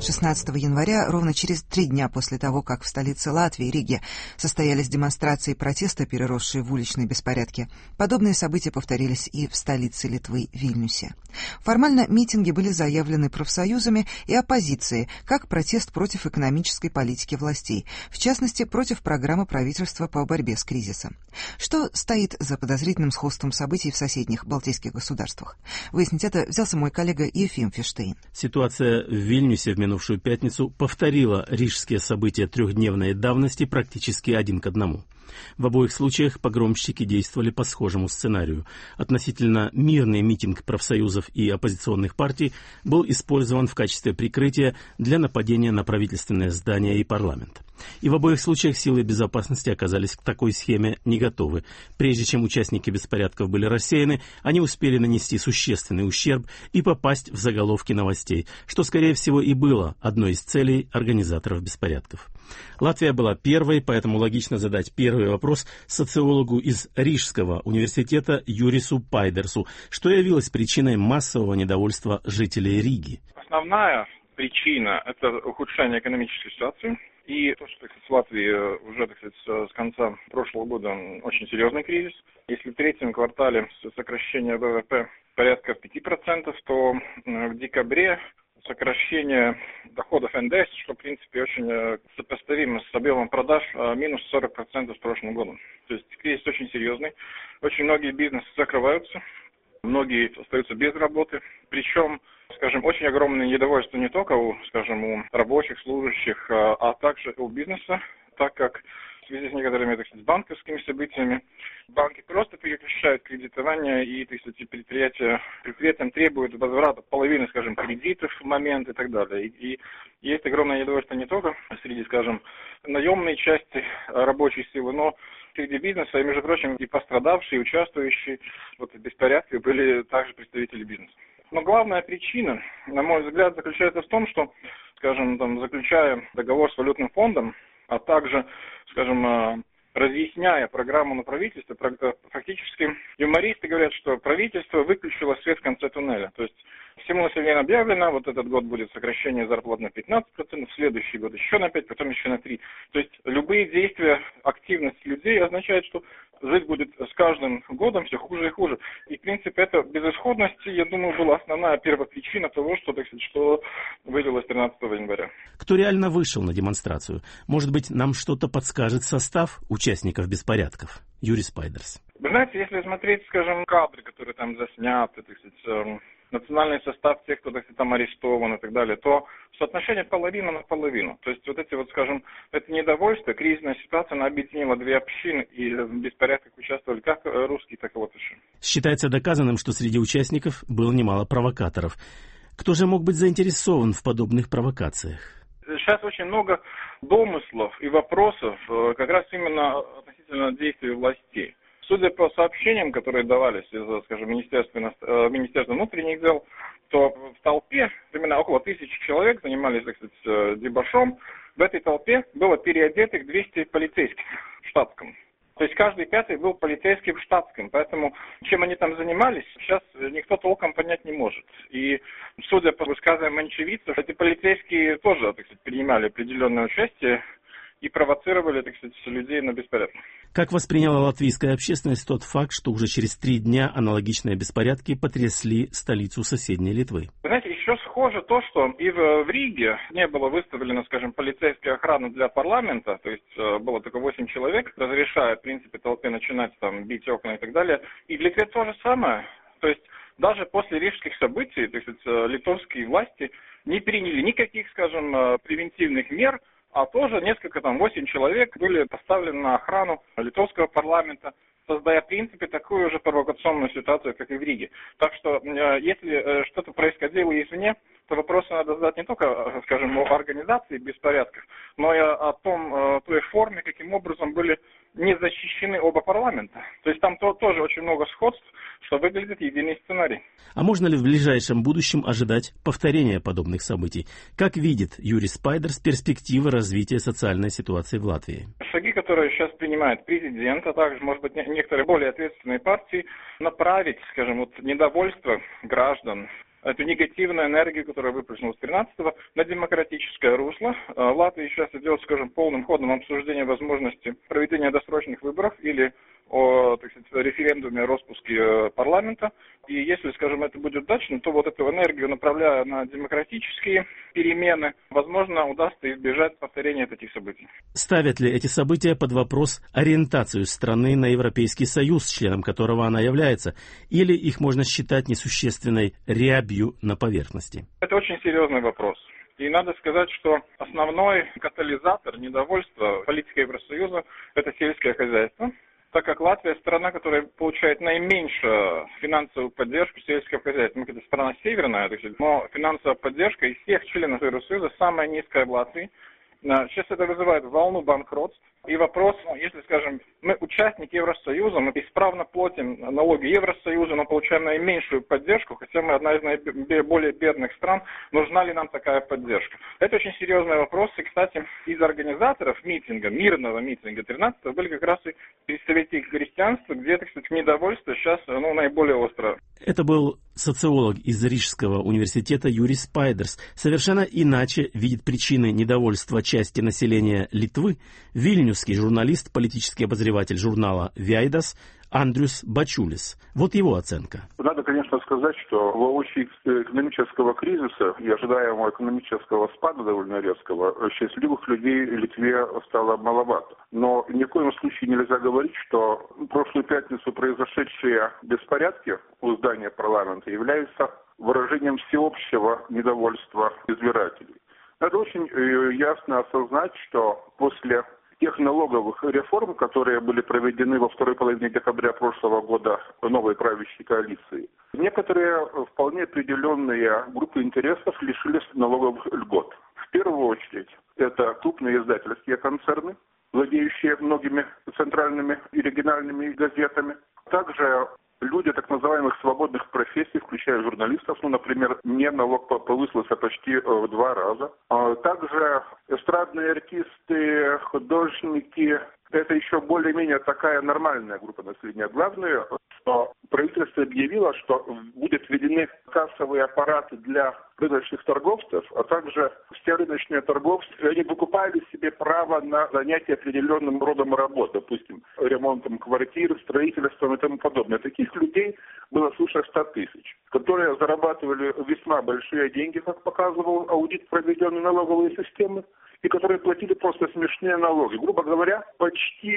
16 января, ровно через 3 дня после того, как в столице Латвии, Риге, состоялись демонстрации протеста, переросшие в уличные беспорядки, подобные события повторились и в столице Литвы, Вильнюсе. Формально митинги были заявлены профсоюзами и оппозицией, как протест против экономической политики властей, в частности, против программы правительства по борьбе с кризисом. Что стоит за подозрительным сходством событий в соседних балтийских государствах? Выяснить это взялся мой коллега Ефим Фиштейн. Ситуация в Вильнюсе в минувшую пятницу повторила рижские события трехдневной давности практически 1 к 1. В обоих случаях погромщики действовали по схожему сценарию. Относительно мирный митинг профсоюзов и оппозиционных партий был использован в качестве прикрытия для нападения на правительственное здание и парламент. И в обоих случаях силы безопасности оказались к такой схеме не готовы. Прежде чем участники беспорядков были рассеяны, они успели нанести существенный ущерб и попасть в заголовки новостей, что, скорее всего, и было одной из целей организаторов беспорядков. Латвия была первой, поэтому логично задать первый вопрос социологу из Рижского университета Юрису Пайдерсу, что явилось причиной массового недовольства жителей Риги. Основная причина – это ухудшение экономической ситуации. И то, что, в Латвии уже, с конца прошлого года очень серьезный кризис. Если в третьем квартале сокращение ВВП порядка 5%, то в декабре сокращение доходов НДС, что, в принципе, очень сопоставимо с объемом продаж, минус 40% с прошлым годом. То есть кризис очень серьезный. Очень многие бизнесы закрываются, многие остаются без работы. Причем, очень огромное недовольство не только у рабочих, служащих, а также у бизнеса, так как в связи с некоторыми, банковскими событиями банки просто прекращают кредитование, и, предприятиям требуют возврата половины, кредитов в момент и так далее. И есть огромное недовольство не только среди, наемной части рабочей силы, но среди бизнеса, и, между прочим, и пострадавшие, и участвующие в беспорядках были также представители бизнеса. Но главная причина, на мой взгляд, заключается в том, что, заключая договор с валютным фондом, а также, разъясняя программу на правительство, фактически юмористы говорят, что правительство выключило свет в конце туннеля. То есть всему населению объявлено, этот год будет сокращение зарплат на 15%, в следующий год еще на 5%, потом еще на 3%. То есть любые действия, активность людей означает, что жить будет с каждым годом все хуже и хуже. И, в принципе, эта безысходность, я думаю, была основная первопричина того, что вылилось 13 января. Кто реально вышел на демонстрацию? Может быть, нам что-то подскажет состав участников беспорядков? Юрис Пайдерс. Вы знаете, если смотреть, кадры, которые там засняты, национальный состав тех, кто там арестован и так далее, то соотношение половина на половину. То есть это недовольство, кризисная ситуация, она объединила две общины, и в беспорядках участвовали как русские, так и латыши. Считается доказанным, что среди участников было немало провокаторов. Кто же мог быть заинтересован в подобных провокациях? Сейчас очень много домыслов и вопросов как раз именно относительно действий властей. Судя по сообщениям, которые давались из, Министерства внутренних дел, то в толпе примерно около 1000 человек занимались, дебошом. В этой толпе было переодетых 200 полицейских в штатском. То есть каждый пятый был полицейским в штатском. Поэтому чем они там занимались, сейчас никто толком понять не может. И судя по высказываниям очевидцев, эти полицейские тоже, принимали определенное участие и провоцировали, людей на беспорядки. Как восприняла латвийская общественность тот факт, что уже через 3 дня аналогичные беспорядки потрясли столицу соседней Литвы? Знаете, еще схоже то, что и в Риге не было выставлено, полицейская охрана для парламента, то есть было только 8 человек, разрешая, в принципе, толпе начинать бить окна и так далее. И в Литве то же самое. То есть даже после рижских событий, литовские власти не приняли никаких, превентивных мер, а тоже 8 человек были поставлены на охрану литовского парламента, создая, в принципе, такую же провокационную ситуацию, как и в Риге. Так что, если что-то происходило извне, то вопросы надо задать не только, о организации беспорядков, но и о той форме, каким образом были не защищены оба парламента. То есть там тоже очень много сходств, что выглядит единый сценарий. А можно ли в ближайшем будущем ожидать повторения подобных событий? Как видит Юрис Пайдерс перспективы развития социальной ситуации в Латвии? Шаги, которые сейчас принимает президент, а также, может быть, некоторые более ответственные партии, направить, недовольство граждан эту негативную энергию, которая выплеснулась 13-го, на демократическое русло. Латвия сейчас идет, скажем, полным ходом обсуждения возможности проведения досрочных выборов или о, так сказать, референдуме о распуске парламента. И если, скажем, это будет удачно, то вот эту энергию, направляя на демократические перемены, возможно, удастся избежать повторения таких событий. Ставят ли эти события под вопрос ориентацию страны на Европейский Союз, членом которого она является, или их можно считать несущественной рябью на поверхности? Это очень серьезный вопрос. И надо сказать, что основной катализатор недовольства политикой Евросоюза – это сельское хозяйство. Так как Латвия страна, которая получает наименьшую финансовую поддержку сельского хозяйства. Это страна северная, но финансовая поддержка из всех членов Евросоюза самая низкая в Латвии. Сейчас это вызывает волну банкротств. И вопрос, если, скажем, мы участники Евросоюза, мы исправно платим налоги Евросоюза, но получаем наименьшую поддержку, хотя мы одна из наиболее бедных стран, нужна ли нам такая поддержка? Это очень серьезный вопрос. И, кстати, из организаторов митинга, мирного митинга 13-го, были как раз и представители христианства, где, так сказать, недовольство сейчас наиболее остро. Это был социолог из Рижского университета Юрис Спайдерс. Совершенно иначе видит причины недовольства части населения Литвы вильнюсский журналист, политический обозреватель журнала «Вяйдас» Андрюс Бачулис. Вот его оценка. Надо, конечно, сказать, что в случае экономического кризиса и ожидаемого экономического спада довольно резкого, счастливых людей в Литве стало маловато. Но ни в коем случае нельзя говорить, что в прошлую пятницу произошедшие беспорядки у здания парламента являются выражением всеобщего недовольства избирателей. Надо очень ясно осознать, что после тех налоговых реформ, которые были проведены во второй половине декабря прошлого года новой правящей коалиции, некоторые вполне определенные группы интересов лишились налоговых льгот. В первую очередь это крупные издательские концерны, владеющие многими центральными и региональными газетами. Также люди так называемых свободных профессий, включая журналистов, например, мне налог повысился почти в 2 раза. Также эстрадные артисты, художники, это еще более-менее такая нормальная группа населения. Главное, что правительство объявило, что будут введены кассовые аппараты для рыночных торговцев, а также все рыночные торговцы, они выкупали себе право на занятие определенным родом работ, допустим, ремонтом квартир, строительством и тому подобное. Таких людей было свыше 100 тысяч, которые зарабатывали весьма большие деньги, как показывал аудит, проведенный налоговой системы, и которые платили просто смешные налоги. Грубо говоря, почти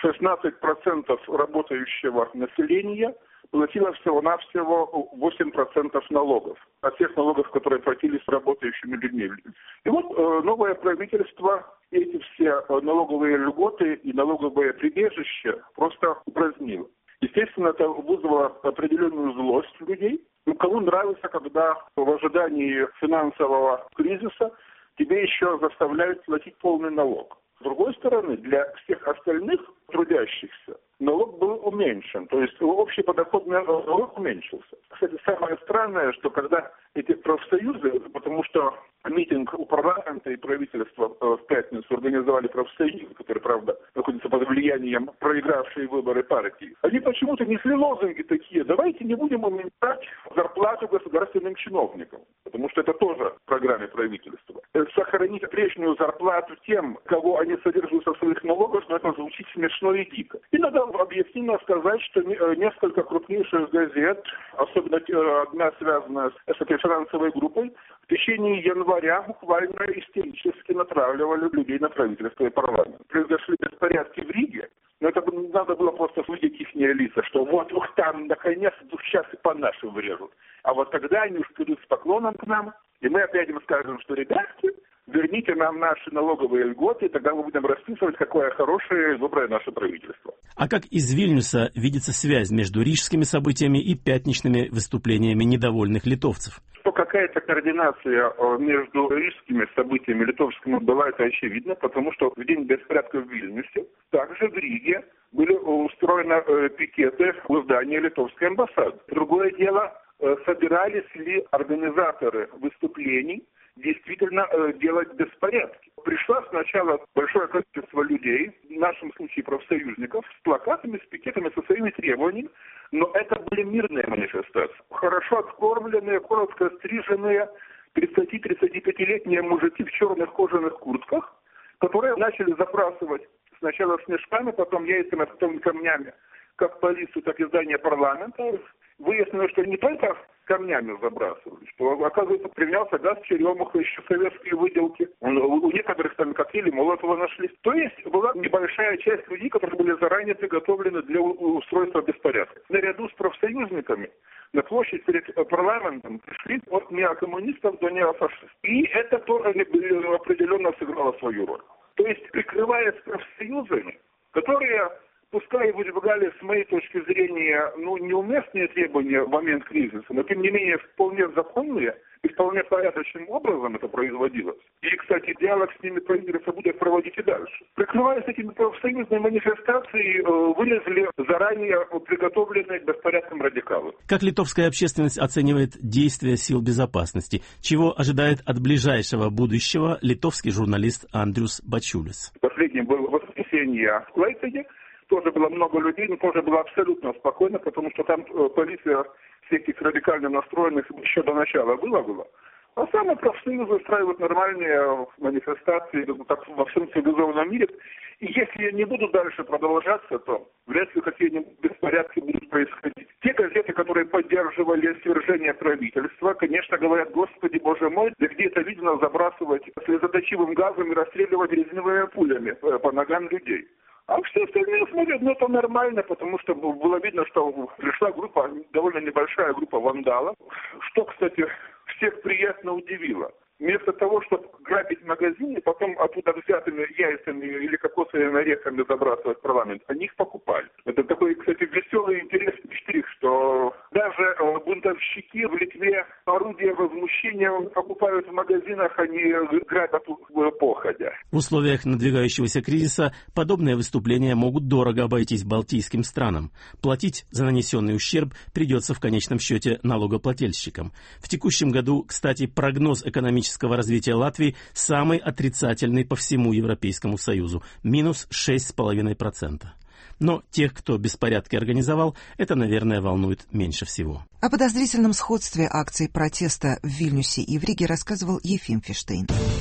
16% работающего населения платило всего-навсего 8% налогов от тех налогов, которые платились работающими людьми. И вот новое правительство эти все налоговые льготы и налоговые прибежища просто упразднило. Естественно, это вызвало определенную злость людей. Кому нравится, когда в ожидании финансового кризиса тебе еще заставляют платить полный налог. С другой стороны, для всех остальных трудящихся налог был уменьшен, то есть общий подоходный налог уменьшился. Кстати, самое странное, что когда эти профсоюзы, потому что митинг у парламента и правительства в пятницу организовали профсоюзы, которые, правда, находятся под влиянием проигравшей выборы партии, они почему-то несли лозунги такие: давайте не будем уменьшать зарплату государственным чиновникам, потому что это тоже в программе правительства. Сохранить прежнюю зарплату тем, кого они содержат со своих налогов, но это звучит смешно и дико. И надо объективно сказать, что несколько крупнейших газет, особенно одна связанная с этой финансовой группой, в течение января буквально истерически натравливали людей на правительство и парламент. Произошли беспорядки в Риге, но это надо было просто увидеть их лица, что вот, ух, там, наконец, сейчас и по нашим врежут. А вот тогда они уж придут с поклоном к нам, и мы опять им скажем, что, ребятки, верните нам наши налоговые льготы, и тогда мы будем расписывать, какое хорошее и доброе наше правительство. А как из Вильнюса видится связь между рижскими событиями и пятничными выступлениями недовольных литовцев? Что какая-то координация между рижскими событиями и литовскими была, это очевидно, потому что в день беспорядка в Вильнюсе, также в Риге были устроены пикеты у здания литовской амбассады. Другое дело, собирались ли организаторы выступлений действительно делать беспорядки. Пришло сначала большое количество людей, в нашем случае профсоюзников, с плакатами, с пикетами, со своими требованиями, но это были мирные манифестации. Хорошо откормленные, коротко стриженные 30-35-летние мужики в черных кожаных куртках, которые начали забрасывать сначала снежками, потом яйцами, потом камнями, как полицию, так и здание парламента. Выяснилось, что не только камнями забрасывали, что, оказывается, применялся газ черемуха, еще советские выделки. У некоторых там коктейли Молотова нашли. То есть была небольшая часть людей, которые были заранее приготовлены для устройства беспорядка. Наряду с профсоюзниками на площадь перед парламентом пришли от неокоммунистов до неофашистов. И это тоже определенно сыграло свою роль. То есть, прикрываясь профсоюзами, которые, пускай выдвигали, с моей точки зрения, неуместные требования в момент кризиса, но, тем не менее, вполне законные и вполне порядочным образом это производилось. И, кстати, диалог с ними правительство будет проводить и дальше. Прикрываясь этими профсоюзными манифестацией, вылезли заранее приготовленные к беспорядкам радикалы. Как литовская общественность оценивает действия сил безопасности? Чего ожидает от ближайшего будущего литовский журналист Андрюс Бачулис? Последнее было воскресенье в Клайпеде. Тоже было много людей, но тоже было абсолютно спокойно, потому что там полиция всех этих радикально настроенных еще до начала было. А сами профсоюзы устраивают нормальные манифестации так, во всем цивилизованном мире. И если не будут дальше продолжаться, то вряд ли какие-нибудь беспорядки будут происходить. Те газеты, которые поддерживали свержение правительства, конечно, говорят: Господи, Боже мой, да где это видно забрасывать слезоточивым газом и расстреливать резиновыми пулями по ногам людей. А все остальные смотрят, это нормально, потому что было видно, что пришла группа, довольно небольшая группа вандалов, что, кстати, всех приятно удивило. Вместо того, чтобы грабить магазины, потом оттуда взятыми яйцами или кокосовыми орехами забрасывать в парламент, они их покупали. Это такой, кстати, веселый и интересный штрих, что даже бунтовщики в Литве орудия возмущения покупают в магазинах, они грабят походя. В условиях надвигающегося кризиса подобные выступления могут дорого обойтись балтийским странам. Платить за нанесенный ущерб придется в конечном счете налогоплательщикам. В текущем году, кстати, прогноз экономического развития Латвии самый отрицательный по всему Европейскому Союзу – минус 6,5%. Но тех, кто беспорядки организовал, это, наверное, волнует меньше всего. О подозрительном сходстве акций протеста в Вильнюсе и в Риге рассказывал Ефим Фиштейн.